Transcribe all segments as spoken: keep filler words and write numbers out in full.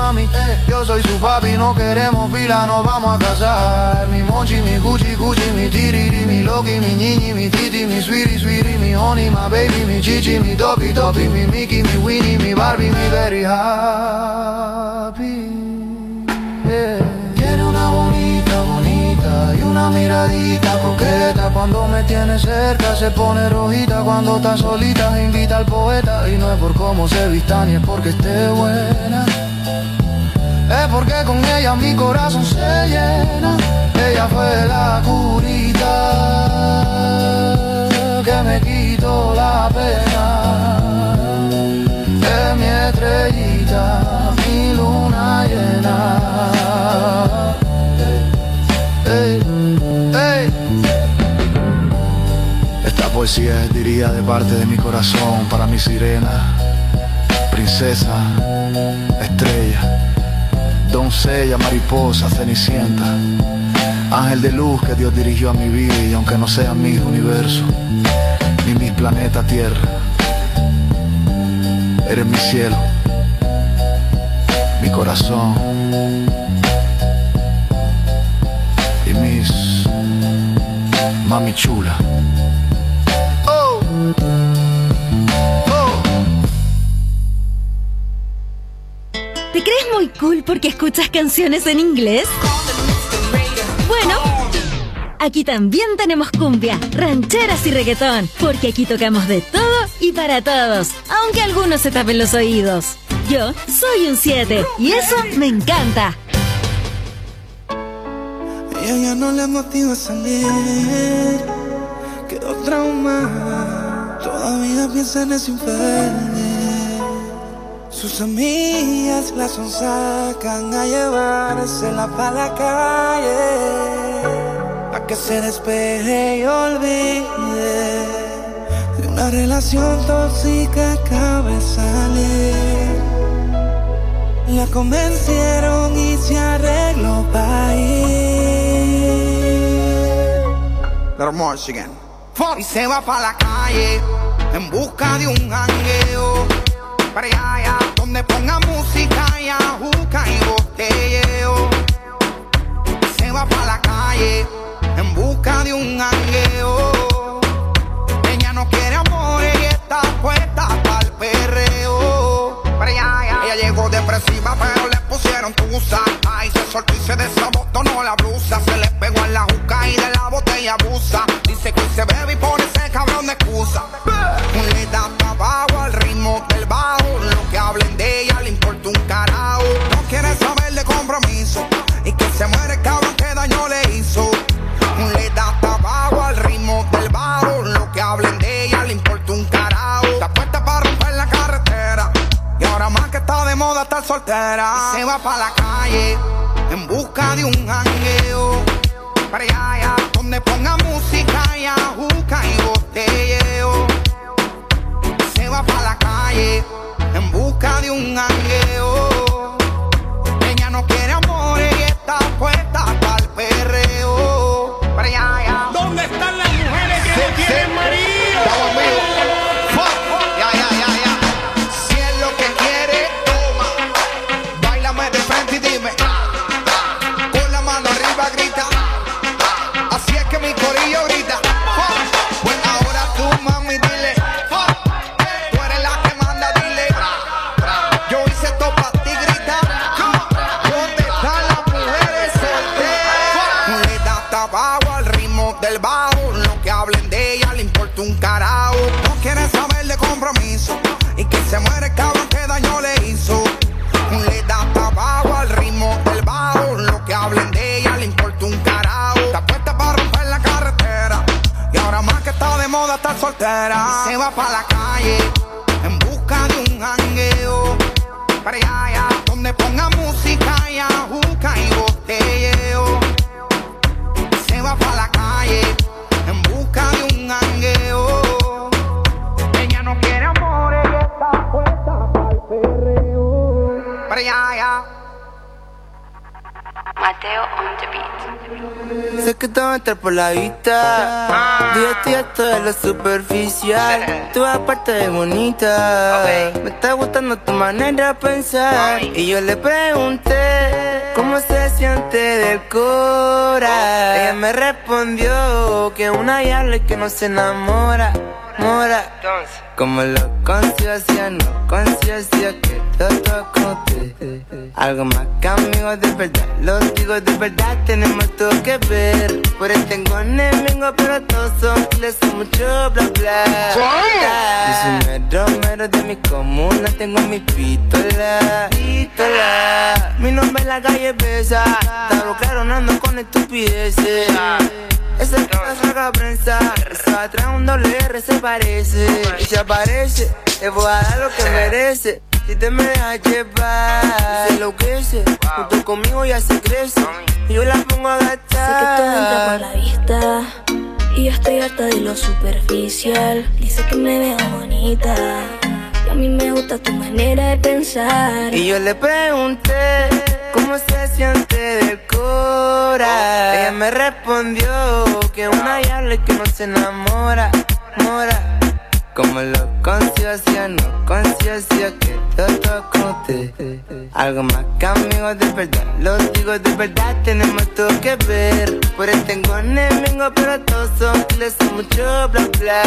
mami, yo soy su papi, no queremos pila, nos vamos a casar. Mi Monchi, mi Gucci, Gucci, mi Tiriri, mi Loki, mi Ñiñi, mi Titi, mi Sweetie, Sweetie, mi Honey, my baby, mi Chichi, mi Topi, Topi, mi Mickey, mi Winnie, mi Barbie, mi very happy. Yeah. Tiene una bonita, bonita y una miradita coqueta. Cuando me tiene cerca se pone rojita. Cuando está solita invita al poeta. Y no es por cómo se vista ni es porque esté buena, es porque con ella mi corazón se llena. Ella fue la curita que me quitó la pena. Es mi estrellita, mi luna llena. Hey, hey. Esta poesía es dirigida de parte de mi corazón para mi sirena, princesa, estrella, doncella, mariposa, cenicienta, ángel de luz que Dios dirigió a mi vida. Y aunque no sean mis universos ni mis planetas tierra, eres mi cielo, mi corazón y mis mami chula. Oh. Oh. ¿Te crees muy cool porque escuchas canciones en inglés? Bueno, aquí también tenemos cumbia, rancheras y reggaetón, porque aquí tocamos de todo y para todos, aunque algunos se tapen los oídos. Yo soy un siete y eso me encanta. Ella ya no le motiva a salir, quedó traumada, todavía piensa en ese infierno. Sus amigas la sonsacan a llevársela pa' la calle, pa' que se despeje y olvide de una relación tóxica que acaba de salir. La convencieron y se arregló pa' ir. Little more again. Y se va pa' la calle en busca de un jangueo, para allá, allá, donde ponga música y ajuca y botelleo. Se va pa' la calle en busca de un jangueo. Ella no quiere amor y está puesta pa'l perreo. Para allá, allá. Ella llegó depresiva pero le pusieron tusa. Ay, se soltó y se desabotonó la blusa. Se le pegó en la juca y de la botella abusa. Dice que se bebe y pone ese cabrón de excusa. Le da trabajo al ritmo del bajo. Lo que hablen de ella le importa un carajo. No quiere saber de compromiso y que se muere el cabrón que daño le hizo. Le da trabajo al ritmo del bajo. Lo que hablen de ella le importa un carajo. Está puesta para romper la carretera y ahora más que está de moda estar soltera. Y se va pa' la calle en busca de un jangueo, para allá, allá, donde ponga música y ajuca y botelleo. Se va pa' la calle en busca de un jangueo. Ella no quiere amor y está puesta pa'l perreo. Para allá, allá. ¿Dónde están las mujeres que no tienen marido? Estamos amigos. Ya, ya, ya, ya. Si es lo que quiere, toma. Báilame de frente y dime. Con la mano arriba grita. Así es que mi corillo grita. Pues ahora tú, mami, dile. Tú eres la que manda, dile. Yo hice esto pa' ti, grita. ¿Dónde están las mujeres solteras? Le da tabaco al ritmo del bajo. Lo que hablen de ella le importa un carajo. No quiere saber de compromiso y que se muere el cabrón que daño le hizo. Le da tabaco al ritmo del bajo. Lo que hablen de ella le importa un carajo. Está puesta para romper la carretera y ahora más que está de moda estar soltera. Se va pa' la calle en busca de un jangueo, para allá, allá, donde ponga música y ajuca y botelleo. Se va pa' la calle en busca de un jangueo. Ella no quiere amor, ella está puesta pa'l perreo. Para allá, allá. Mateo on the beat. Sé que te va a entrar por la vista. Ah. Yo estoy harto de lo superficial. Tú aparte de bonita. Okay. Me está gustando tu manera de pensar. Ay. Y yo le pregunté cómo se siente del cora. Ella me respondió que una diabla y que no se enamora. Mora. Como lo conciencia, no conciencia que todo conté. Algo más que amigos de verdad, los digo de verdad, tenemos todo que ver. Por él tengo enemigos, pero todos son kiles, son mucho bla bla. Yo soy mero mero de mi comuna, tengo mi pistola, pistola. Mi nombre en la calle pesa, está claro, no ando con estupideces. Esa que salga a pensar, esa atrás un doble R se parece. Y se aparece, te voy a dar lo que merece. Si te me dejas llevar, se enloquece. Junto conmigo ya se crece y yo la pongo a gastar. Sé que todo entra por la vista y yo estoy harta de lo superficial. Dice que me veo bonita y a mí me gusta tu manera de pensar. Y yo le pregunté cómo se siente del cora. Ella me respondió que una diabla y que no se enamora, mora. Como lo conciencia, no conciencia que todo conté. Algo más que amigos de verdad, los digo de verdad, tenemos todo que ver. Por él tengo enemigos, pero todos son kiles, son mucho bla bla.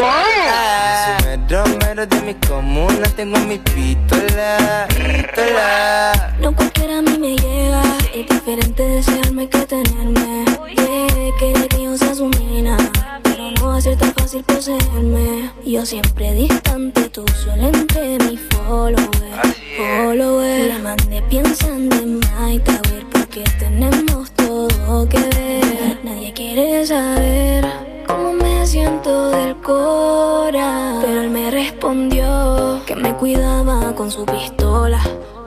Ah, soy mero mero de mi comuna, tengo mi pistola, pistola. No cualquiera a mí me llega, es diferente desearme que tenerme. Yeah, quiere que yo sea su mina, pero no va a ser tan fácil poseerme. Yo siempre distante, tú solo entre mi follower, follower. La mandé pensando en my tower, porque tenemos todo que ver. Nadie quiere saber cómo me siento del cora, pero él me respondió que me cuidaba con su pistola.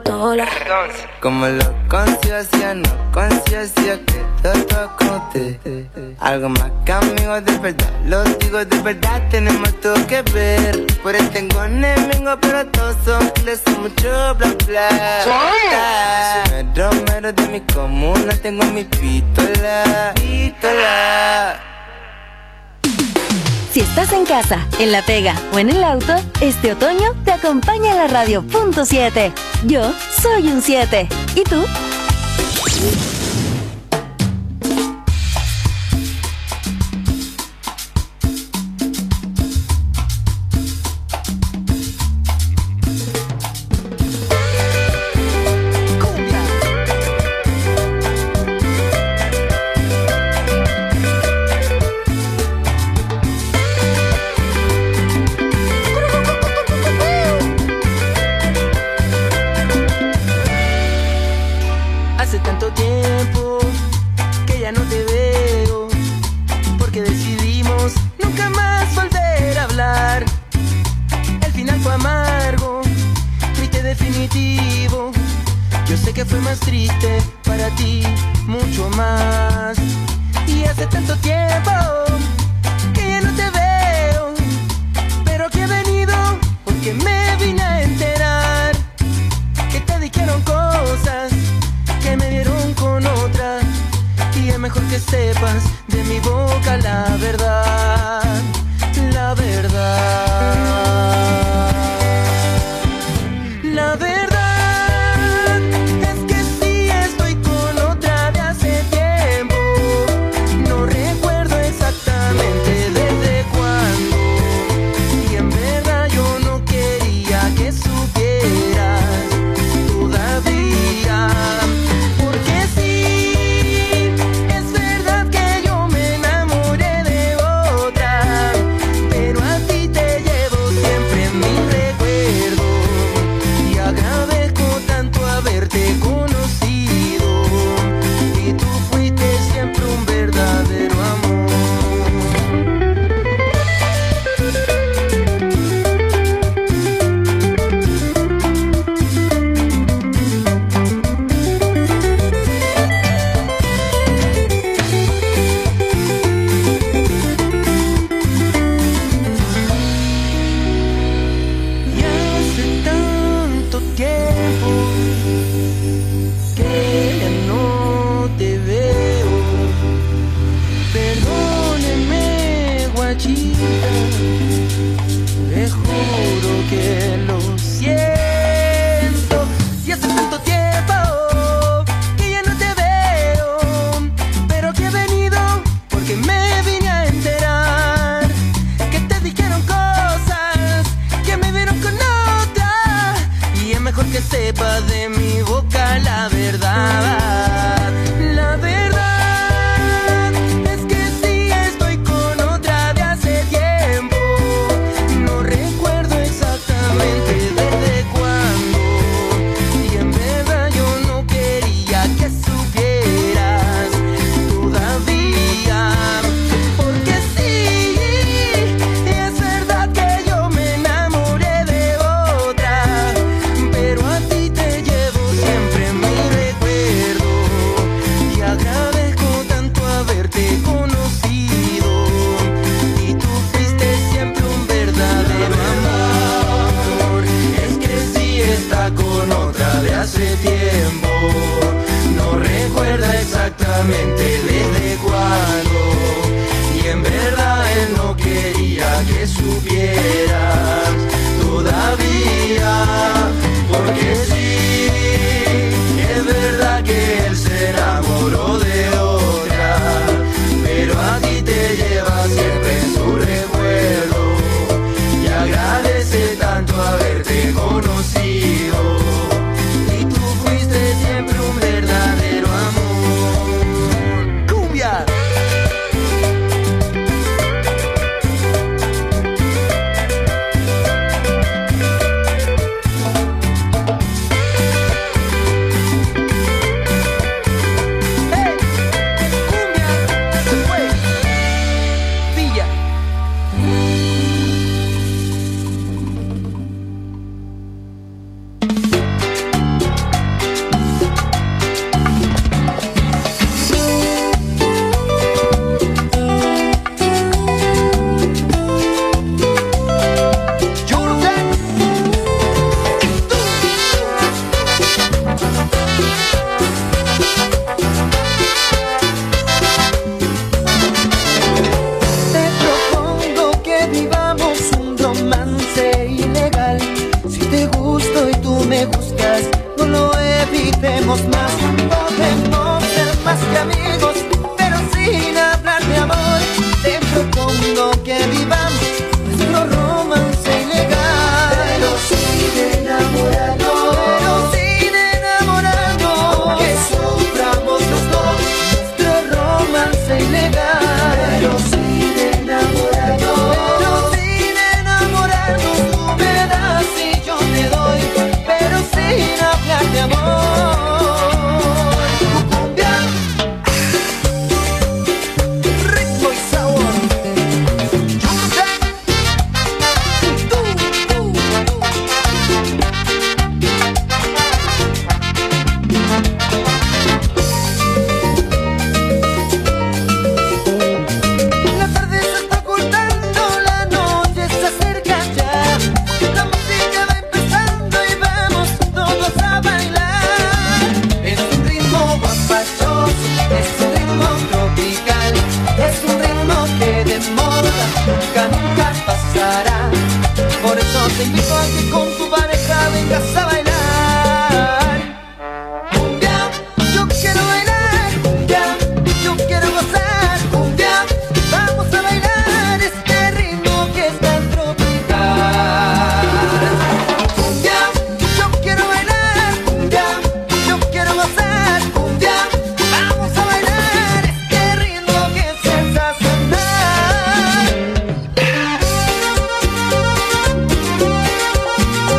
Como lo conciencia, no conciencia que todo conté. Algo más que amigos de verdad, los digo de verdad, tenemos todo que ver. Por él tengo enemigos, pero todos son kiles, son mucho bla bla. Soy mero mero de mi comuna, tengo mi pistola, pistola. Si estás en casa, en la pega o en el auto, este otoño te acompaña la radio punto siete. Yo soy un siete. ¿Y tú? Yo sé que fue más triste para ti, mucho más. Y hace tanto tiempo que ya no te veo, pero que he venido porque me vine a enterar que te dijeron cosas que me dieron con otra. Y es mejor que sepas de mi boca la verdad, la verdad. La verdad es que sí estoy con otra de hace tiempo. No recuerdo exactamente desde cuándo. Y en verdad yo no quería que supieras todavía. Porque sí, es verdad que yo me enamoré de otra, pero a ti te de mi boca la verdad. La verdad es que sí estoy con otra de hace tiempo. No recuerdo exactamente desde cuándo. Y en verdad yo no quería que supieras todavía. Porque sí, es verdad que yo me enamoré de otra, pero a ti te llevo siempre en mi recuerdo. Y agradezco tanto haberte conocido. Y tú fuiste siempre un verdadero amor. Es que sí está con otra de hace tiempo. No recuerda exactamente desde cuándo. Y en verdad él no quería que supieras todavía. Porque sí, es verdad que él se enamoró de otra, pero a ti te lleva siempre en su recuerdo. Y agradece tanto haberte conocido. Y tú fuiste siempre un verdadero amor. ¡Cumbia! ¡Hey! ¡Cumbia! ¡Se fue! ¡Villa! Jordan. Te propongo que vivamos un romance ilegal. Si te gusto y tú me gustas, no lo evitemos más. Podemos ser más que amigos, pero sin hablar de amor. Te propongo que vivamos nuestro romance ilegal, pero sin enamorarnos, pero sin enamorarnos. Que suframos los dos nuestro romance ilegal, pero sin enamorarnos, pero sin enamorarnos. Tú me das y yo te doy, pero sin hablar de amor. Cumbia, ritmo y sabor. Tú, tú, tú. La tarde se está ocultando, la noche se acerca ya. La música va empezando y vamos todos a bailar. Es un ritmo guapachoso, es un ritmo tropical, es un ritmo que de moda nunca, nunca pasará. Por eso te invito a que con tu pareja vengas a bailar. Cumbia, yo quiero bailar. Cumbia, yo quiero gozar. Cumbia, vamos a bailar este ritmo que es tan tropical. Cumbia, yo quiero bailar. Cumbia, yo quiero gozar. Cumbia, vamos a bailar este ritmo que es sensacional.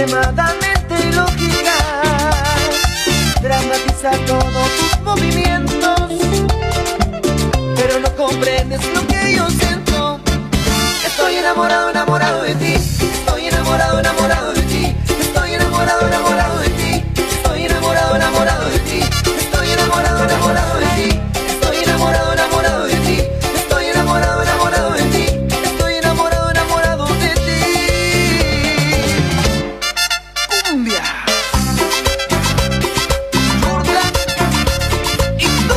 extremadamente ilógica. Dramatiza todos tus movimientos, pero no comprendes lo que yo siento. Estoy enamorado, enamorado de ti. Estoy enamorado, enamorado de ti. Estoy enamorado, enamorado de ti. Estoy enamorado, enamorado de ti. Estoy enamorado, enamorado de ti. Estoy enamorado, enamorado de ti. Estoy enamorado, enamorado de ti. Estoy enamorado, enamorado de ti. Cumbia. Gorda. Y tú.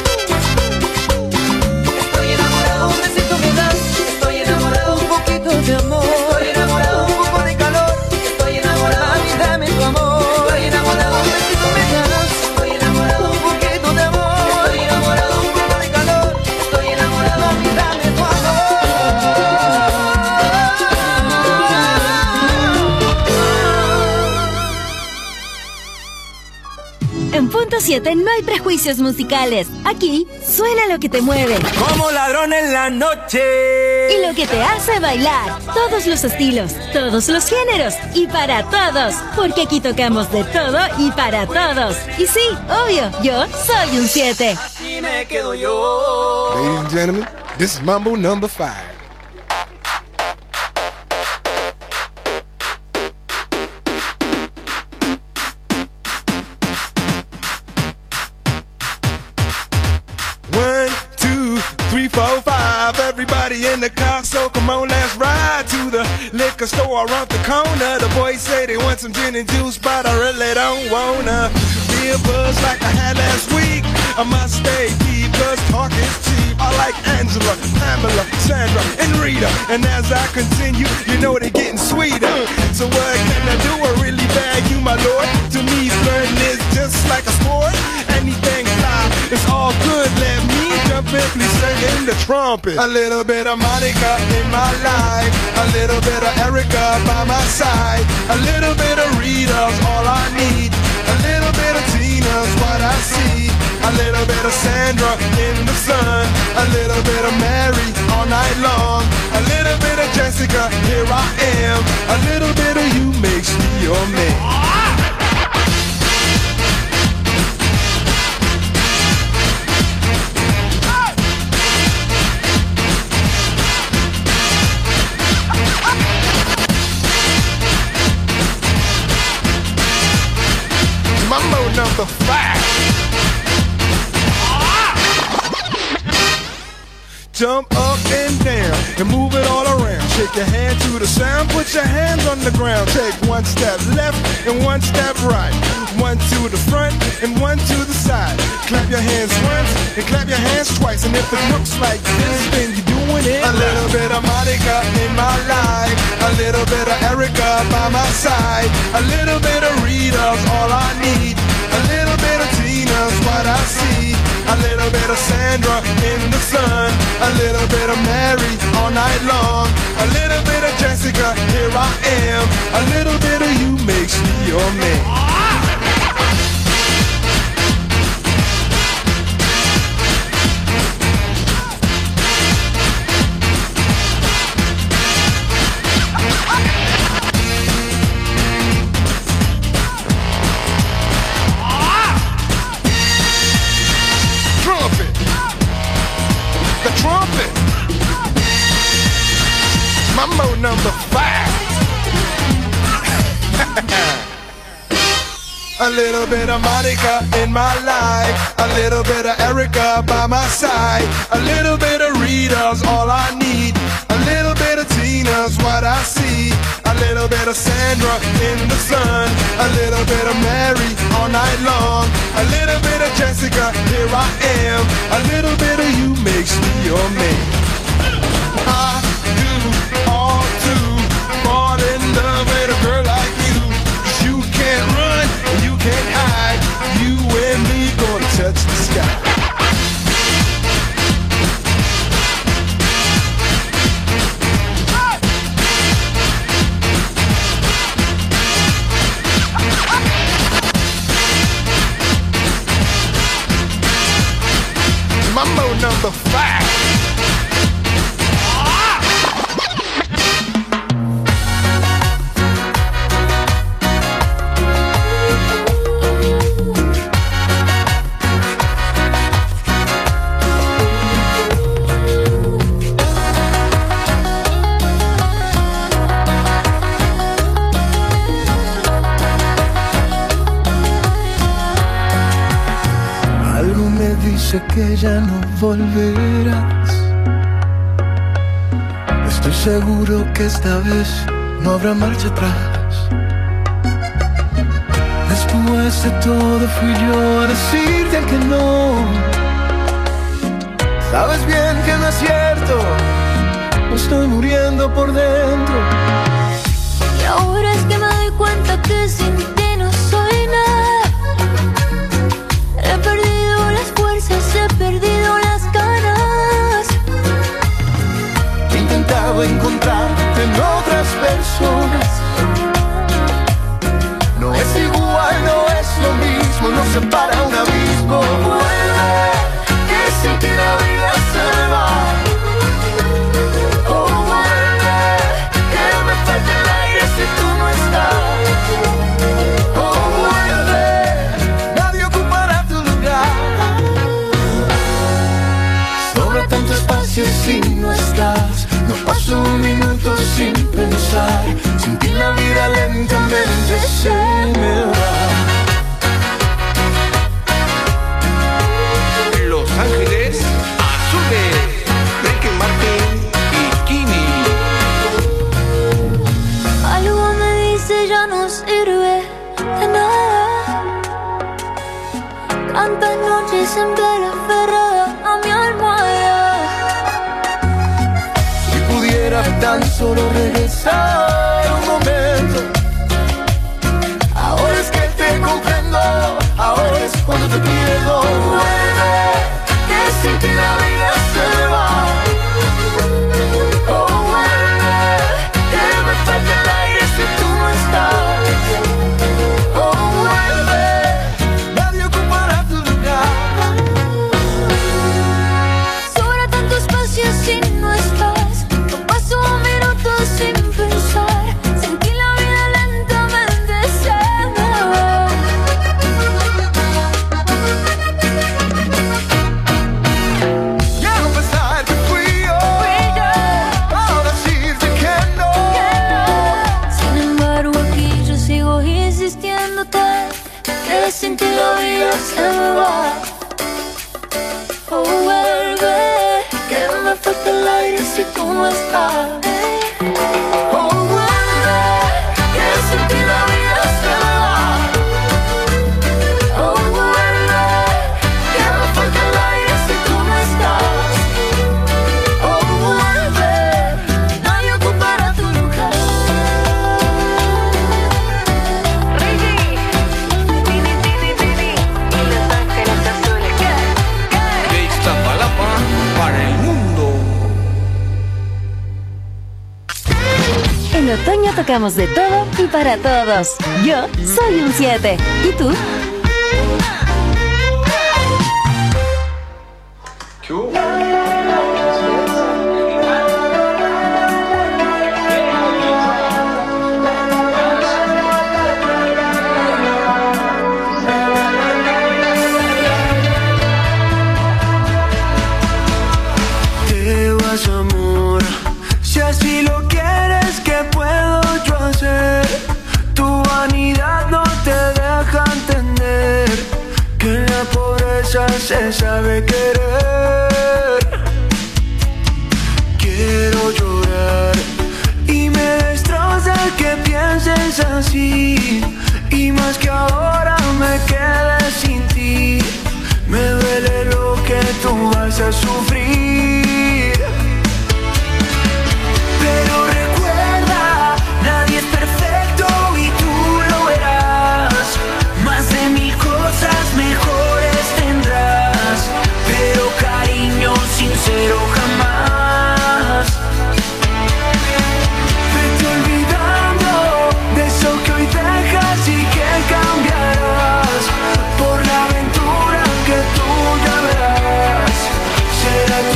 Estoy enamorado, un besito me das. Estoy enamorado, un poquito de amor. Estoy enamorado, un poco de calor. Estoy enamorado, mami, dame tu amor. Estoy enamorado, un besito me das. Estoy enamorado, un poquito de amor. Estoy enamorado, un poco de calor. Estoy enamorado, mami, dame tu amor. En Punto siete no hay prejuicios musicales. Aquí suena lo que te mueve Como ladrón en la noche. y lo que te hace bailar. Todos los estilos, todos los géneros y para todos. Porque aquí tocamos de todo y para todos. Y sí, obvio, yo soy un siete. Así me quedo yo. Ladies and gentlemen, this is Mambo number five. One, two, three, four, five. Everybody in the car, so come on, let's ride to the liquor store around the corner. The boys say they want some gin and juice, but I really don't wanna be a buzz like I had last week. I must stay deep, cause talk is cheap. I like Angela, Pamela, Sandra, and Rita. And as I continue, you know they're getting sweeter. So what can I do? I really bag you, my lord. To me, flirting is just like a sport. Anything fly, it's all good. Let me jump in, please sing in the trumpet. A little bit of Monica in my life, a little bit of Erica by my side, a little bit of Rita's all I need, a little bit of Tina's what I see, a little bit of Sandra in the sun, a little bit of Mary all night long, a little bit of Jessica, here I am, a little bit of you makes me your man. Mambo number five. Jump up and down and move it all around. Shake your hand to the sound, put your hands on the ground. Take one step left and one step right. One to the front and one to the side. Clap your hands once and clap your hands twice. And if it looks like this, then you're doing it. A little bit of Monica in my life, a little bit of Erica by my side, a little bit of Rita's all I need, a little bit of Tina's what I see, a little bit of Sandra in the sun, a little bit of Mary all night long, a little bit of Jessica, here I am, a little bit of you makes me your man. Trumpet. Mambo number five. A little bit of Monica in my life, a little bit of Erica by my side, a little bit of Rita's all I need, a little bit of Tina's what I see, a little bit of Sandra in the sun, a little bit of Mary all night long, a little bit of Jessica, here I am, a little bit of you makes me your man. I do all to fall in love with a girl like you. You can't run, you can't hide. You and me gonna touch the sky. Mambo number five. sé que ya no volverás. Estoy seguro que esta vez no habrá marcha atrás. Después de todo fui yo a decirte que no. Sabes bien que no es cierto, me estoy muriendo por dentro. Y ahora es que me doy cuenta que sin ti no soy nada. He perdido las fuerzas, he perdido las ganas. He intentado encontrarte en otras personas. No es igual, no es lo mismo, nos separa un abismo. Vuelve, que sin ti la vida se va. Oh, vuelve, que me falta el aire si tú no estás. Oh, vuelve, nadie ocupará tu lugar. Sobra tanto espacio si no estás. No paso un minuto sin pensar. Sin ti la vida lentamente se me va. Los Ángeles Azules, Ricky Martin y Kimi. Algo me dice ya no sirve de nada. Tantas noches en vela aferrada a mi almohada. Si pudiera tan solo regresar un momento. Ahora es que te comprendo, ahora es cuando te pierdo. Vuelve, que sin ti la vida se va. Oh, vuelve, que me falta el aire si tú no estás. Oh, vuelve, nadie ocupará tu lugar. Sobra tanto espacio si no estás. No paso un minuto sin pensar. Sin ti la vida lentamente se me va. Ya no pensar que fui yo, ahora decirte que no. Sin embargo aquí yo sigo insistiéndote que sin ti la vida se me va. Oh, vuelve, Que me falta el aire si tú no estás. Oh, vuelve, que sin ti la vida se me va. Oh, vuelve, que me falta el aire si tú no estás. Oh, vuelve, nadie ocupará tu lugar. De Iztapalapa para el mundo. En otoño tocamos de todo y para todos. Yo soy un siete. ¿Y tú? Te vas, amor, si así lo quieres, ¿qué puedo yo hacer? Tu vanidad no te deja entender que en la pobreza se sabe querer. Quiero llorar y me destroza que pienses así. Y más que ahora me quedé sin ti, me duele lo que tú vas a sufrir. Pero recuerda, nadie es perfecto y tú lo verás. Más de mil cosas mejores tendrás, pero cariño sincero jamás. Vete olvidando de eso que hoy dejas y que cambiarás por la aventura que tú ya verás. Será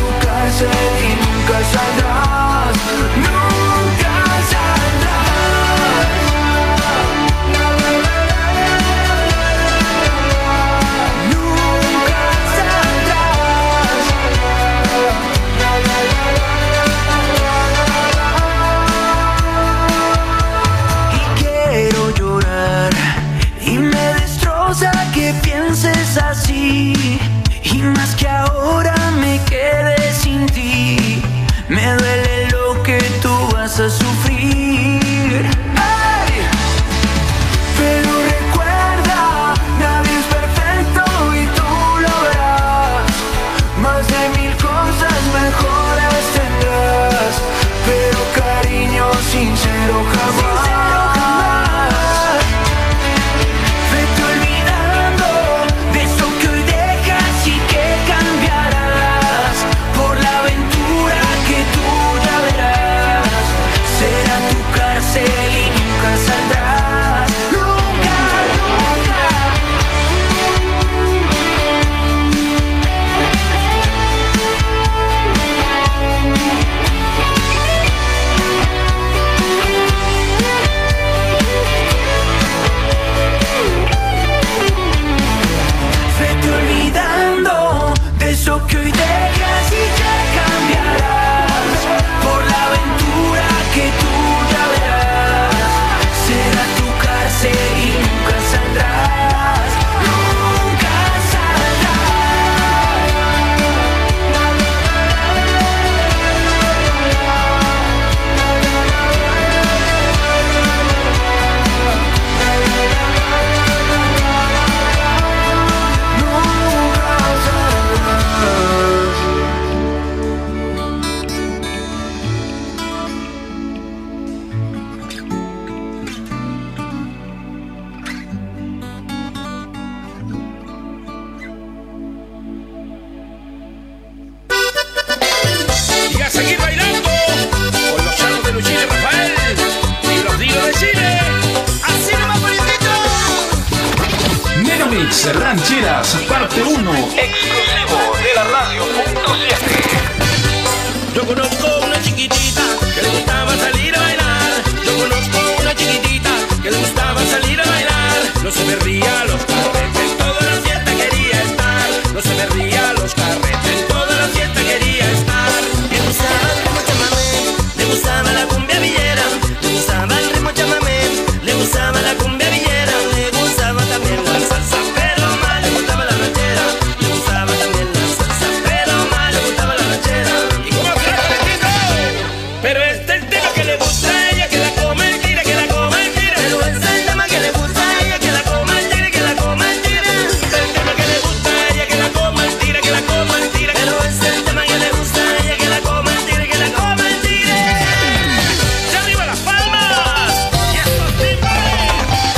Megamix Rancheras, parte uno, exclusivo de la radio punto siete. Yo conozco una chiquitita que le gustaba salir a bailar. Yo conozco una chiquitita que le gustaba salir a bailar. No se me ría los carretes, toda la fiesta quería estar. No se me ría los carretes, toda la fiesta quería estar. Le gustaba el ritmo chamamé, le gustaba la cumbia villera. Le gustaba el ritmo chamamé, le gustaba la cumbia villera. Le gustaba también la salsa, pero más le gustaba la ranchera. Le gustaba también la salsa, pero más le gustaba la ranchera. ¿Y cómo se la bendito? Pero este es el tema que le gusta a ella, que la coma el tira, que la coma el tira. Pero este es el tema que le gusta a ella, que la coma el tira, que la coma el tira. Este es el tema que le gusta a ella, que la coma el tira, que la coma el tira. Pero este es el tema que le gusta a ella, que la coma el tira, que la coma el tira. ¡Ya arriba las palmas! ¡Y estos timbales!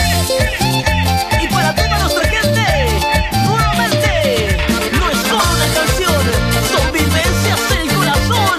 Y para toda nuestra gente, nuevamente, no es solo una canción, son vivencias del corazón.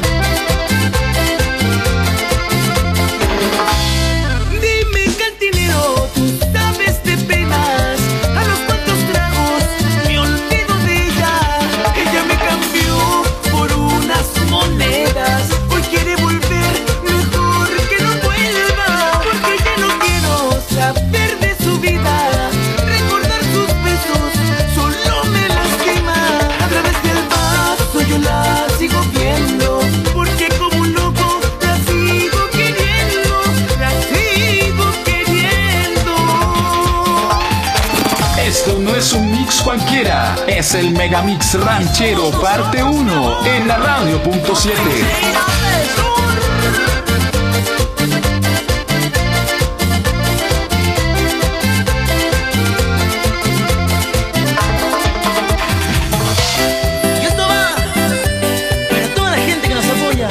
Dime, cantinero, tú sabes de penas, a los cuantos tragos me olvido de ella. Ella me cambió por unas monedas, hoy quiere volver, mejor que no vuelva, porque ya no quiero saber de su vida. Recordar sus besos solo me lastima. A través del vaso yo la sigo viendo, porque como un loco la sigo queriendo, la sigo queriendo. Esto no es un mix cualquiera, es el Megamix Ranchero parte uno en la radio punto siete. Y esto va para toda la gente que nos apoya.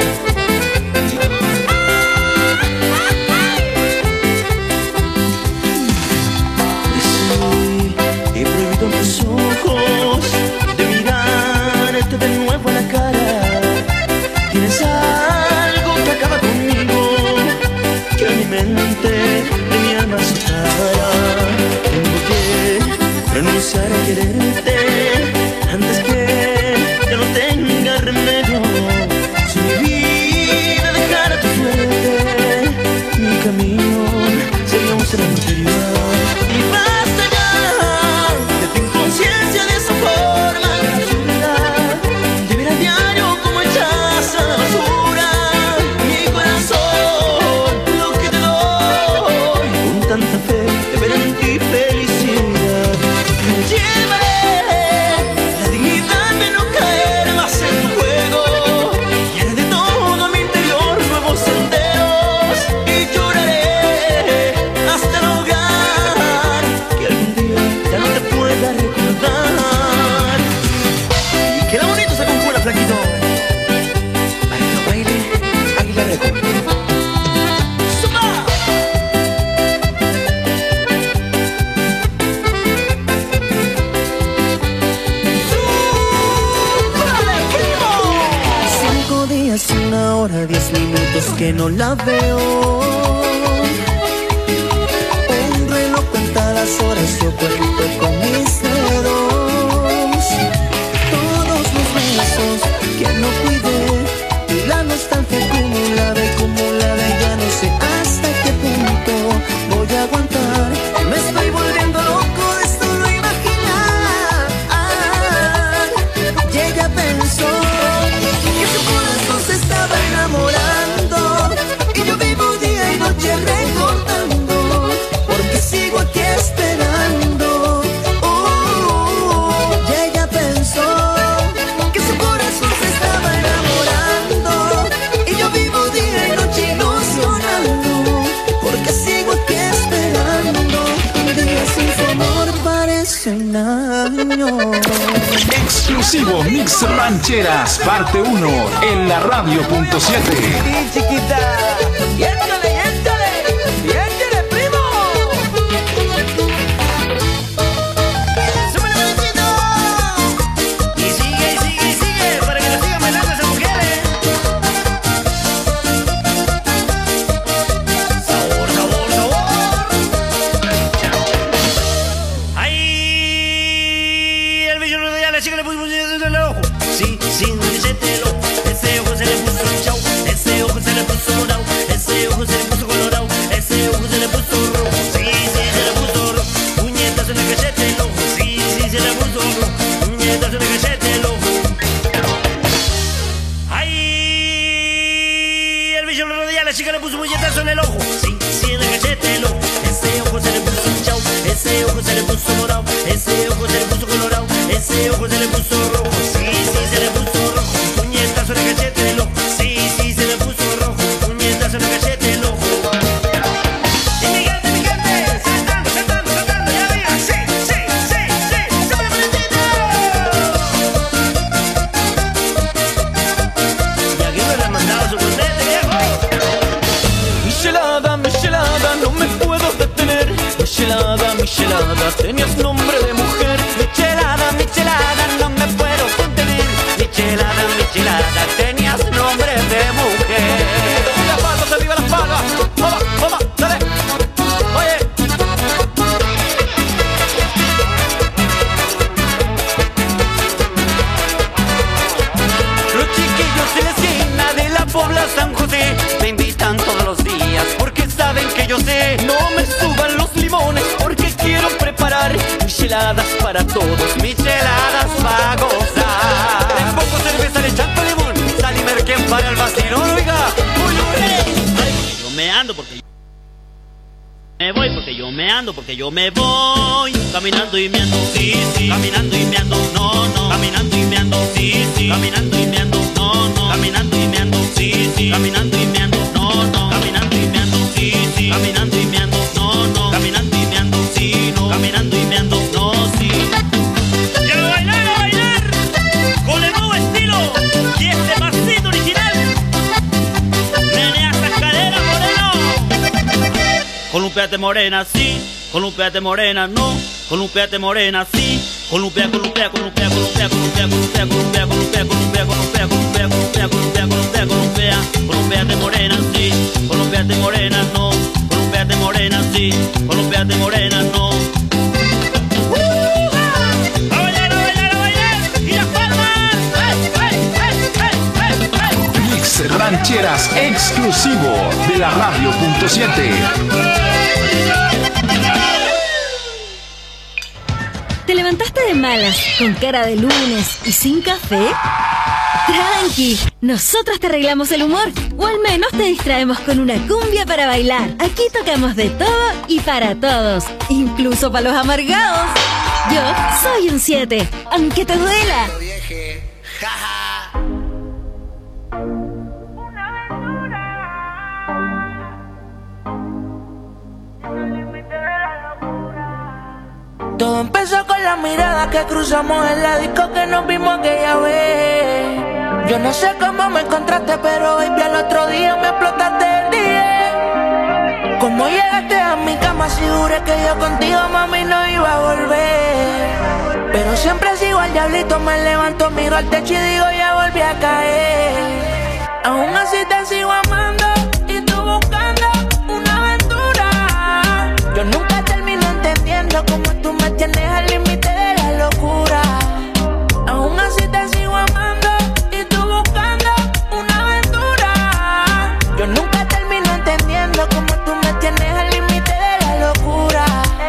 He prohibido mis ojos de mirarte de nuevo a la cara. Tienes algo que acaba conmigo, que a mi mente de mi alma separa. Tengo que renunciar a quererte antes que ya no tenga remedio. Si mi vida dejara tu suerte, mi camino sería un cementerio. Y basta ya de tu inconsciencia de esa forma absurda, de ver a diario como echas a la basura mi corazón, lo que te doy con tanta fe de ver en ti felicidad. Me llevaré la dignidad de no caer más en tu juego, y haré de todo mi interior nuevos senderos, y lloraré hasta lograr que algún día ya no te pueda recordar. Y queda bonito esa conjura, flaquito, para que lo baile Águila Record. ¡Suba! ¡Súbale, primo! Cinco días, una hora, diez minutos que no la veo. Un reloj cuenta las horas, yo cuento con mis dedos. Todos los besos que no cuidé, y la nostalgia acumulada y acumulada, y ya no sé hasta qué punto voy a aguantar. Me estoy volviendo loco de solo imaginar. Y ella pensó que su corazón se estaba enamorando, y yo vivo día y noche recordando, porque sigo aquí esperando. Oh, y ella pensó que su corazón se estaba enamorando, y yo vivo día y noche ilusionando, porque sigo aquí esperando. Un día sin su amor parece un año. Exclusivo Mix Rancheras parte uno en la radio punto siete. Sí, chiquita, y échale, y échale, y échale, primo. ¡Súbele, manicito! Y sigue, y sigue, y sigue, para que lo sigan bailando esas mujeres. Sabor, sabor, sabor. ¡Ay! se le puso rojo, sí, sí, se le puso rojo. Puñetazo en el cachete del ojo, sí, sí, se le puso rojo. Puñetazo en el cachete del ojo. Y mi gente, mi gente, saltando, saltando, saltando, ya arriba, sí, sí, sí, sí, súbele calentito. Y aquí me le han mandado su contete, viejo. Michelada, michelada, no me puedo detener. Michelada, michelada, tenías nombre de mujer. Michelada, michelada, no me puedo contener. Michelada, michelada, tenías nombre de mujer. Las palmas, arriba las palmas. Vamos, vamos, dale. Oye. Los chiquillos en la esquina de la Pobla San José me invitan todos los días porque saben que yo sé. No me suban los limones porque quiero preparar micheladas para todos, micheladas para gozar. Le pongo cerveza, le chanto limón, sal y merquén para el vacilón, oiga. Uy, uy. Yo me ando porque yo me voy, porque yo me ando, porque yo me voy. Caminando y me ando, sí, sí. Caminando y me ando, no, no. Caminando y me ando, sí, sí. Caminando y me ando, no, no. Caminando y me ando, sí, sí. Caminando y me ando, no, no. Caminando y me ando, sí, sí. Caminando y me ando, no, no. Caminando y me ando, sí, no. Caminando y me ando, no, sí. Y a bailar, a bailar con el nuevo estilo y este pasito original. Menea esas caderas, moreno. Columpiate morena, sí. Columpiate morena, no. Columpiate morena, sí. Columpia, columpia, columpia, columpia, columpia, columpia, columpia, columpia, columpia, columpia, columpia, columpia, columpia, columpia, columpia. Columpiate morena, sí. Columpiate morena, no. Columpiate morena, sí. Columpiate morena, no. A bailar, a bailar, a bailar. Y las palmas. Mix Rancheras exclusivo de la Radio punto siete. ¿Te levantaste de malas, con cara de lunes y sin café? Tranqui, nosotros te arreglamos el humor, o al menos te distraemos con una cumbia para bailar. Aquí tocamos de todo y para todos, incluso para los amargados. Yo soy un siete, aunque te duela. Todo empezó con la mirada que cruzamos en la disco que nos vimos aquella vez. Yo no sé cómo me encontraste, pero baby al otro día me explotaste el día. ¿Cómo llegaste a mi cama si juré que yo contigo, mami, no iba a volver? Pero siempre sigo al diablito, me levanto, miro al techo y digo ya volví a caer. Aún así te sigo amando y tú buscando una aventura. Yo nunca termino entendiendo cómo tú me tienes al límite de la locura. Aún así te sigo amando y tú buscando una aventura. Yo nunca termino entendiendo cómo tú me tienes al límite de la locura.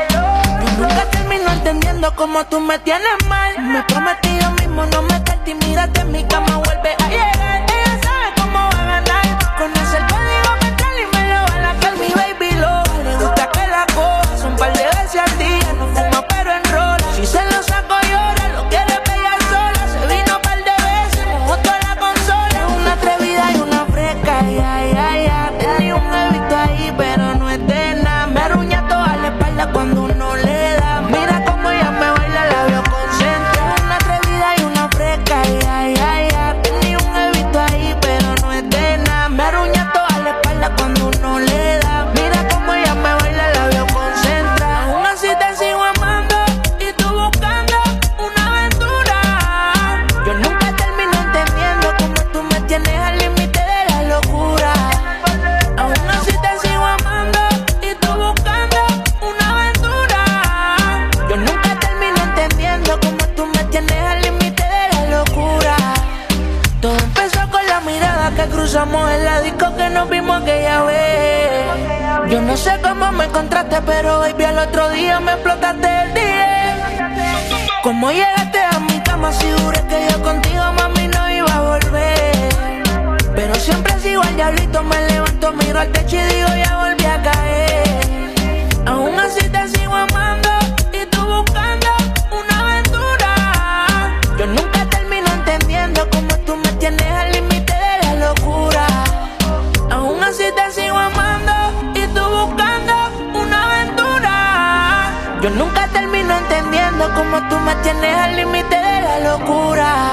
Yo nunca termino entendiendo cómo tú me tienes mal. Me prometí yo mismo no meterte y mírate en mi cama, vuelve a llegar. Ella sabe cómo va a ganar, conoce el código mental y me lo va a lacar. Mi baby lo le gusta que la coja un par de veces al día, no fuma pero enrola. Si se lo saco llora, lo quiere pelear sola. Se vino un par de veces, mojó toda la consola. Una atrevida y una fresca, ya, ya, ya. Tenía un hábito ahí pero no es de nada. Me arruña toda la espalda cuando uno le da. Mira cómo ella me baila, la veo concentrada. Una atrevida y una fresca, ya, ya, ya. Tenía un hábito ahí pero no es de nada. Me arruña toda la espalda cuando uno le da. Mira cómo ella me baila, la veo concentrada. Aún así te sigo amando y tú buscando una aventura. Yo nunca termino entendiendo cómo tú me tienes al límite de la locura. Aún así te sigo amando y tú buscando una aventura. Yo nunca termino entendiendo cómo tú me tienes al límite de la locura. Todo empezó con la mirada que cruzamos en la disco que nos vimos aquella vez. Yo no sé cómo me encontraste, pero baby al otro día me explotaste el día. ¿Cómo llegaste a mi cama si juré que yo contigo, mami, no iba a volver? Pero siempre sigo al diablito, me levanto, miro al techo y digo ya volví a caer. Aún así te sigo amando y tú buscando una aventura. Yo Yo nunca termino entendiendo cómo tú me tienes al límite de la locura.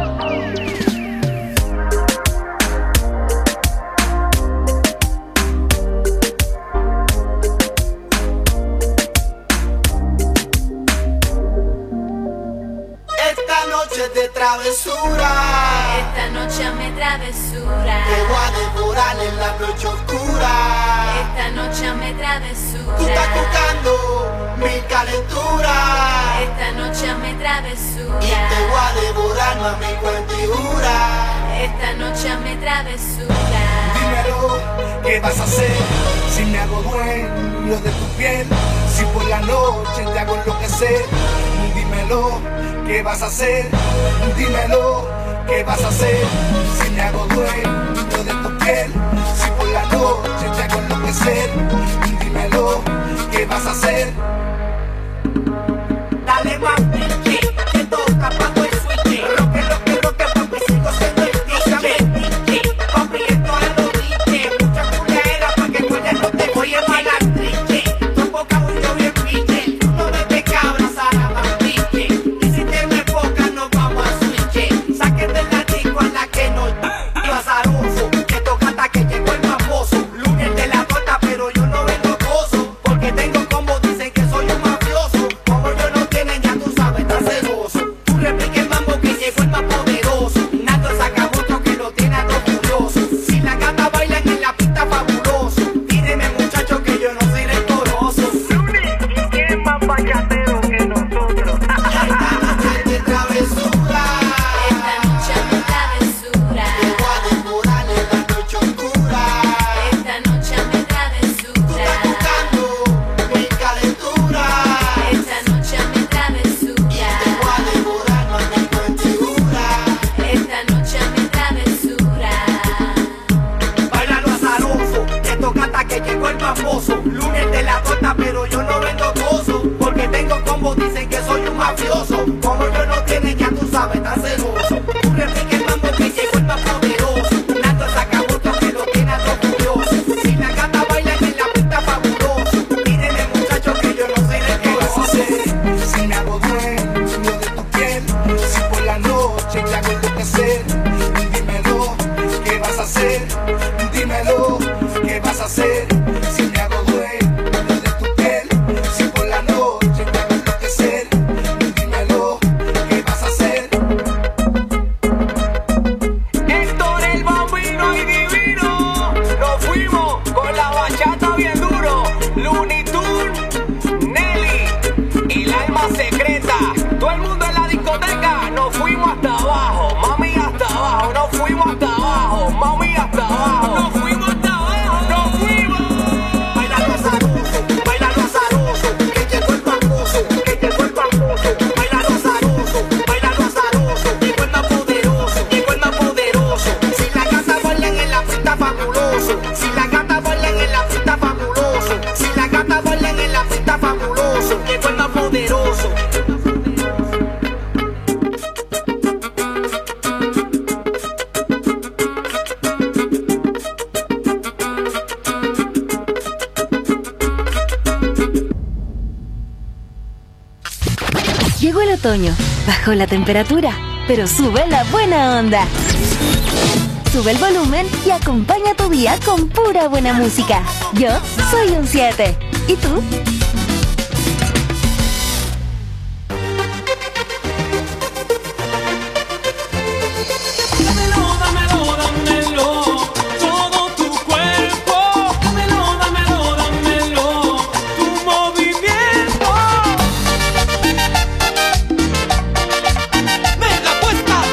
Esta noche es de travesura. Esta noche me travesura. Te voy a devorar en la noche oscura. Esta noche me travesura. Tú estás buscando mi calentura. Esta noche me travesura. Y te voy a devorar, mami, cuentigura. Esta noche me travesura. Dímelo, ¿qué vas a hacer? Si me hago dueño de tu piel, si por la noche te hago enloquecer. Dímelo, ¿qué vas a hacer? Dímelo, ¿qué vas a hacer? Si me hago dueño de tu piel, si por la noche te hago enloquecer. Dímelo, ¿qué vas a hacer? Dale más, que que toca pago el switch. Roque, roque, roque, papi, sigo siendo el D J. Papi, esto es lo dije. Mucha culiaera pa' que cuelgue no te voy a bailar triste. Tu boca un yo bien piche. Tú no ves de cabra, Sara, piche. Y si te me enfocas, nos vamos a switch. Saquen de la disco a la que no yo azaroso. Que toca hasta que llegó el famoso. Lunes de la torta, pero yo no vendo gozo. Porque tengo como dicen que soy un mafioso. Como yo no tienen, ya tú sabes, está celoso. Tú replica el mambo que llegó el más poderoso. Nando saca otro que lo tiene a todo furioso. Si la gata bailan en la pista, fabuloso. Tírenme, muchachos, que yo no soy rencoroso. Lunes, ¿quién es más payatero que nosotros? Esta noche de travesura. Esta noche me travesura. Te voy a devorar en la noche oscura. Esta noche me travesura. Tú estás buscando mi calentura. Esta noche me travesura. Te voy a devorar, mami, cuentigura. Esta noche me travesura. Bailalo azaroso, que toca hasta que llegó el famoso. Lunes de la torta, pero yo no vendo gozo. Porque tengo combo, dicen que soy un mafioso. Como yo no tienen, ya tú sabes, está celoso. Tú replica el mambo que llegó el más poderoso. Nando saca otro que lo tiene a todo furioso. Si la gata baila en la pista, fabuloso. Mírenme, muchachos, que yo no soy rencoroso. Si me hago dueño de tu piel, si por la noche te hago enloquecer. Dímelo, ¿qué vas a hacer? Dímelo, ¿qué vas a hacer? Si me hago dueño de tu piel, si por la noche te hago enloquecer. Dímelo, ¿qué vas a hacer? Héctor el Bambino y Divino, nos fuimos con la bachata bien duro. Looney Tunes, Nelly y la alma secreta. Todo el mundo en la discoteca, nos fuimos hasta abajo, mami hasta abajo, nos fuimos hasta abajo, mami hasta abajo, nos fuimos hasta abajo, nos fuimos. Bailalo azaroso, bailalo azaroso, que llegó el famoso, que llegó el famoso. Bailalo azaroso, bailalo azaroso, llegó el más poderoso, llegó el más poderoso. Si la gata bailan en la pista, fabuloso. Si la gata bailan en la pista, fabuloso. Si la gata bailan en la pista, fabuloso. Llegó el más poderoso. Llegó el otoño, bajó la temperatura, pero sube la buena onda. Sube el volumen y acompaña tu día con pura buena música. Yo soy un siete. ¿Y tú? Dámelo, dámelo, dámelo, todo tu cuerpo. Dámelo, dámelo, dámelo, tu movimiento. Venga, puesta.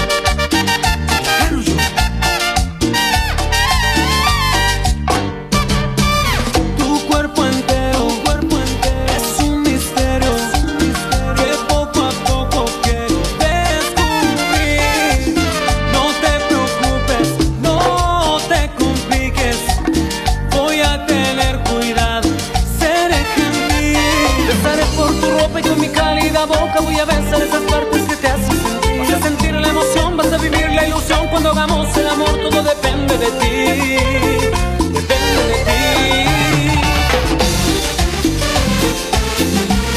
Tu cuerpo entero, cuerpo entero es un misterio que poco a poco quiero descubrir. No te preocupes, no te compliques, voy a tener cuidado, seré gentil. Besaré por tu ropa y con mi cálida boca voy a besar esas partes que te hacen sentir. Vas a sentir la emoción, vas a vivir la ilusión. Cuando hagamos el amor todo depende de ti, depende de ti.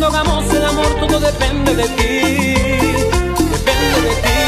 cuando hagamos el amor todo depende de ti, depende de ti.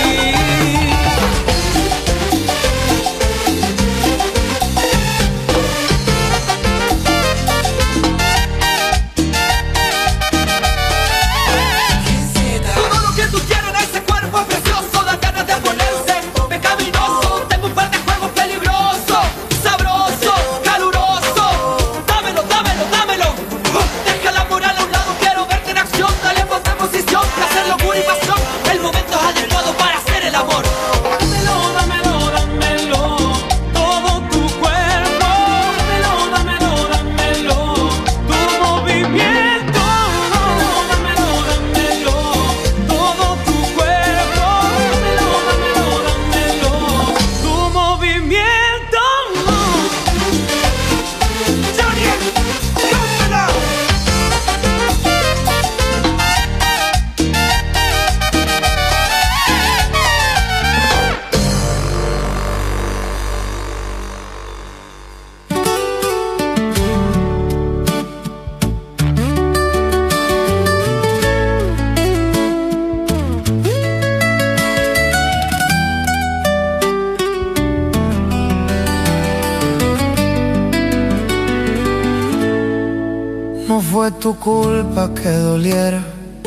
Fue tu culpa que doliera,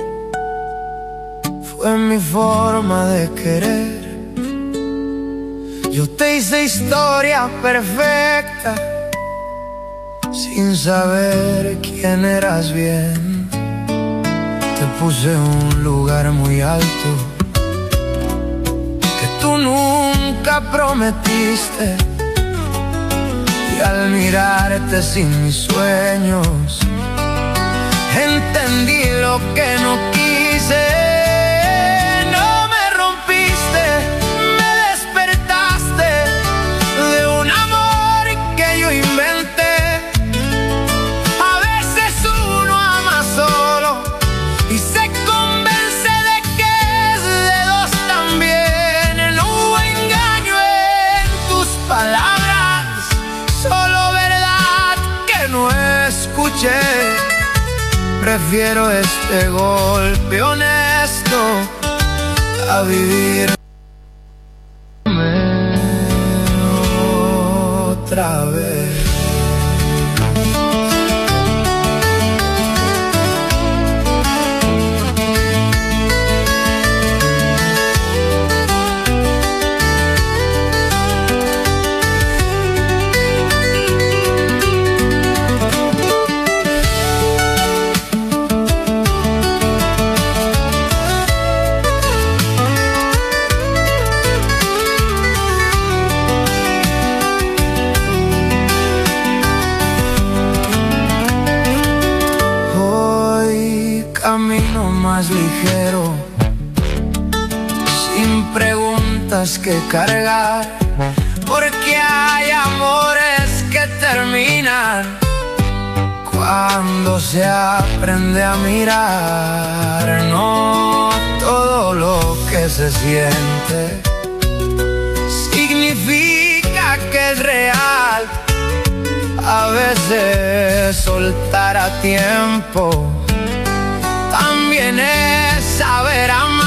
fue mi forma de querer. Yo te hice historia perfecta, sin saber quién eras bien. Te puse un lugar muy alto que tú nunca prometiste, y al mirarte sin mis sueños entendí lo que no quise. No me rompiste, me despertaste de un amor que yo inventé. A veces uno ama solo y se convence de que es de dos también. No hubo engaño en tus palabras, solo verdad que no escuché. Prefiero este golpe honesto a vivir otra vez. Camino más ligero, sin preguntas que cargar, porque hay amores que terminan cuando se aprende a mirar. No todo lo que se siente significa que es real. A veces soltar a tiempo también es saber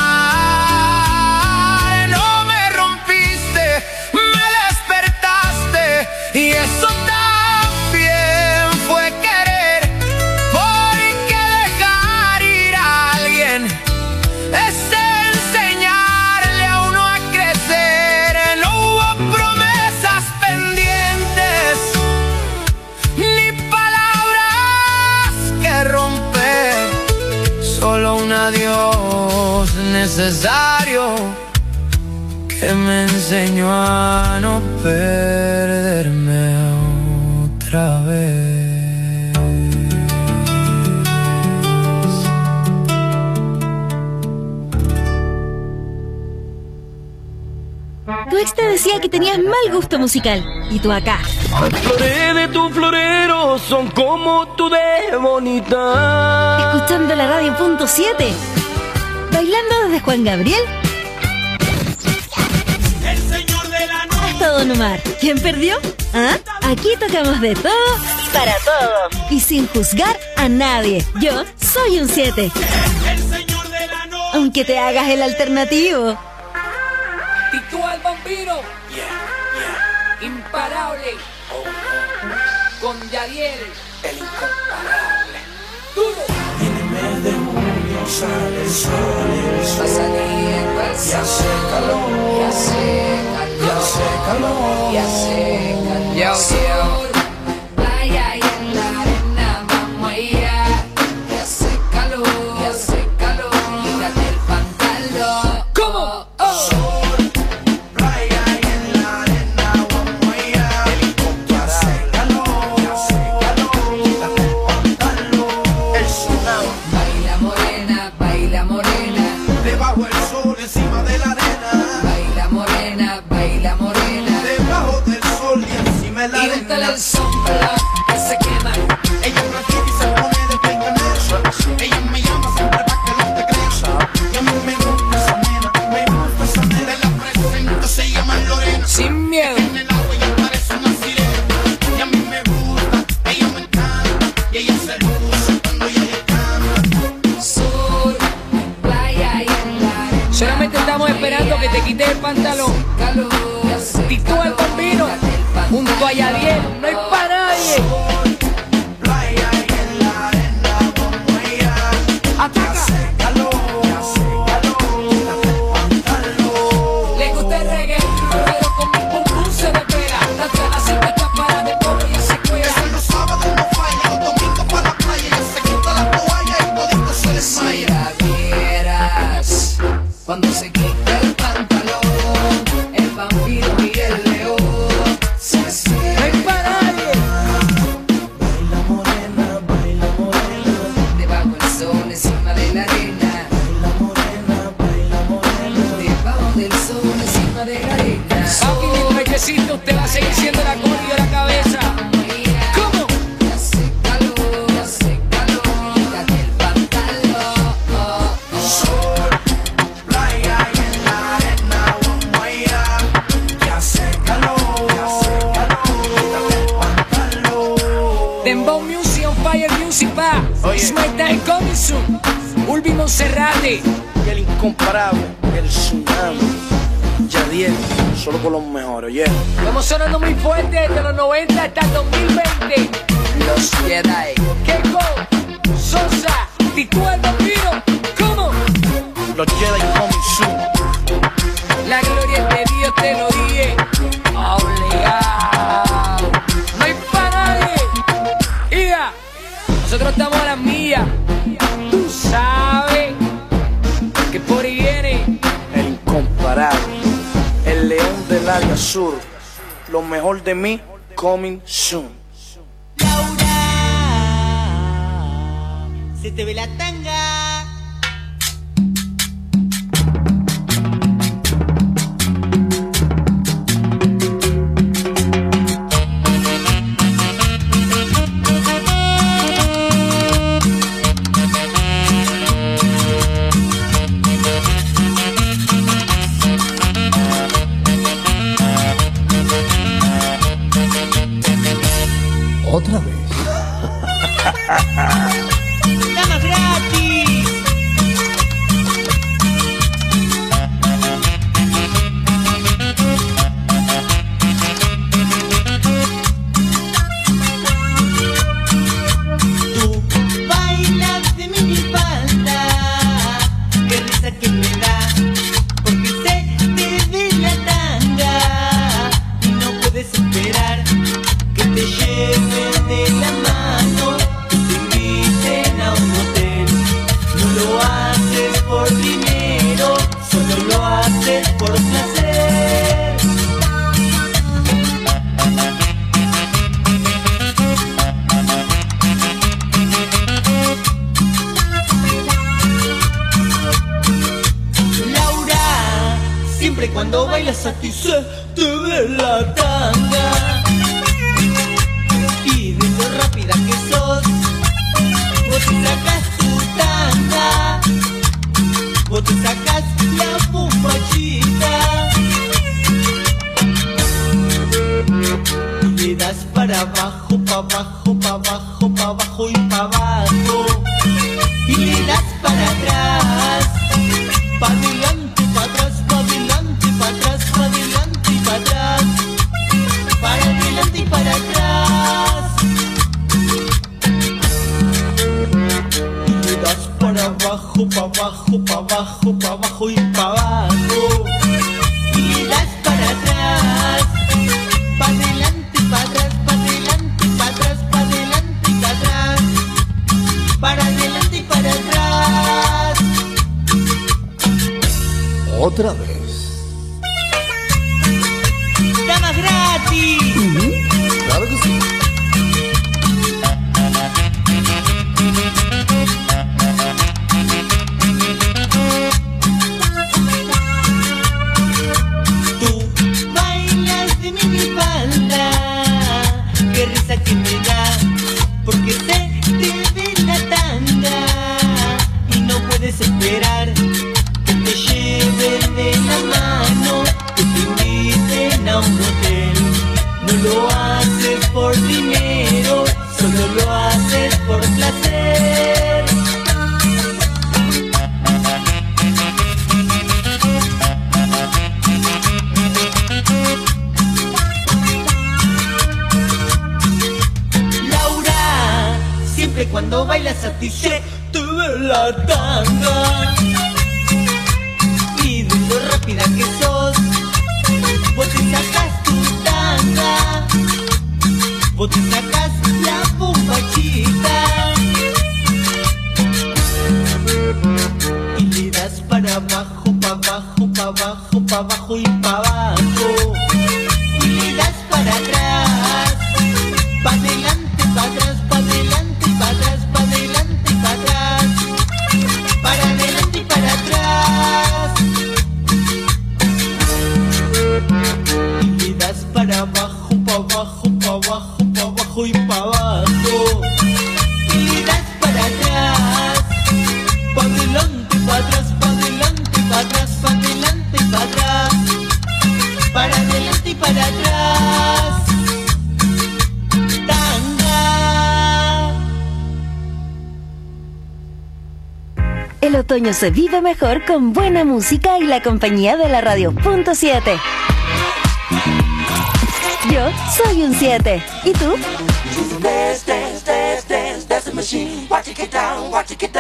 amar. No me rompiste, me despertaste, y eso también fue querer. Porque dejar ir a alguien es enseñarle a uno a crecer. No hubo promesas pendientes, ni palabras que romper, solo un adiós necesario que me enseñó a no perderme otra vez. Tu ex te decía que tenías mal gusto musical, y tú acá. Las flores de tu florero son como tú de bonita. Escuchando la radio punto siete. Bailando desde Juan Gabriel. El señor de la noche. Hasta Don Omar. ¿Quién perdió? ¿Ah? Aquí tocamos de todo y para todo. Y sin juzgar a nadie. Yo soy un siete. Aunque te hagas el alternativo. Titú el Bambino. Imparable. Con Yadiel. El incomparable. Duro. En el mes de junio sale el sol y el sol. Va saliendo el sol. Y hace calor. Y hace calor. Y hace calor. Y hace calor. Yo, yo. Playa y en la arena vamos a ir. Y hace calor. Y hace calor. Quítate el pantalón. ¿Cómo? Oh. Sol, playa y en la arena vamos a ir. El incomparable. Y hace calor. Y hace calor. Quítate el pantalón. El tsunami. Baila morena, baila morena. Debajo el sol, encima de la arena. Baila morena, baila morena. Debajo del sol y encima de la Y arena. úntale el sombra que se quema. Ella practica y se pone de peicanera. Ella me llama siempre para que no te creas. Y a mí me gusta esa nena, me gusta esa nena. Te la presento, se llama Lorena. Sin miedo. En el agua ella parece una sirena. Y a mí me gusta, ella me encanta. Y ella se luce cuando ella canta. Sur, playa y en la arena. Solamente estamos esperando que te quites el pantalón. Titú el Bambino, junto a Yadiel, no hay para nadie. Playa y en la arena vamos a ir. Ataca. Hace calor, hace calor. Quítate el pantalón. Le gusta el reggae, pero con mi pum pum se despega. Las ganas siempre está para de polvo y se cuela. Esa los sábados no falla, los domingos para la playa. Ella se quita la toalla y todito se desmaya. Si la vieras, cuando se quita el pantalón, el vampiro y el león se cierran. No hay para nadie. Baila morena, baila morena. Debajo del sol, encima de la arena. Baila morena, baila morena. Debajo del sol, encima de la arena. Aquí mi trajecito, usted va a seguir siendo la cola y la cabeza. ¿Cómo? Hace calor, hace calor. Quítate el pantalón. Sol, playa y en la arena vamos a ir. Que hace calor, que hace calor. Quítate el pantalón. Dembow Music on Fire Music pa. It's my time coming soon. Ulvi Monserrate. Y el incomparable, el tsunami. Yadiel, solo con los mejores, yeah. Estamos sonando muy fuerte desde los noventa hasta el dos mil veinte. Los Jedi. Keiko, Sosa, Titú el Bambino. ¿Cómo? Los Jedi coming soon. La gloria es de Dios, te lo dije. Obligado. No hay para nadie. Iga, nosotros estamos a las millas. Tú sabes que por ahí viene El incomparable, el león del área sur. Lo mejor de mí, coming soon. Laura, se te ve la tanga. Otra vez. ¡Damas gratis! Tú bailas de minifalda. Qué risa que me da, porque se te ve la tanga y no puedes esperar que te lleven de la mano, que te inviten a un hotel. No lo haces por dinero, solo lo haces por placer. Laura, siempre cuando bailas a ti se te ve la tanga. Y de lo rápida que sos, vos te sacas tu tanga, vos te sacas la bombachita y le das para abajo, para abajo, para abajo, para abajo y para abajo. y le das para atrás, pa' adelante, pa' atrás, pa' adelante, pa' atrás, pa' adelante y pa' atrás, para adelante y para atrás. Y le das para abajo, pa' abajo, pa' abajo, pa' abajo y pa' abajo. Y le das para atrás, pa' adelante, pa' atrás, pa' adelante, pa' atrás, pa' adelante y pa' atrás, para adelante y para atrás. Otra vez. ¡Damas gratis! Uh-huh. Claro que sí. Tú bailas de minifalda, qué risa que me da, porque se te ve la tanga y no puedes esperar que te lleven de la mano, que te inviten a un hotel. No lo haces por dinero, solo lo haces por placer. Laura, siempre cuando bailas a ti se te ve la tanga. Y de lo rápida que sos, vos te sacas tu tanga, vos te sacas la bombachita y le das para abajo, para abajo, para abajo, para abajo y para abajo. Y le das para atrás, para adelante, para atrás, para adelante, para atrás, para adelante y para atrás, para adelante y para atrás. Y le das para abajo, para abajo, para abajo, para abajo y para abajo. Y le das para atrás, para adelante, para atrás, para adelante, para atrás, para adelante y para atrás, para adelante y para atrás. Tanga. El otoño se vive mejor con buena música y la compañía de la radio punto siete. Yo soy un siete. ¿Y tú? Dance, dance, dance, dance, that's a machine. Watch it get down, watch it get down.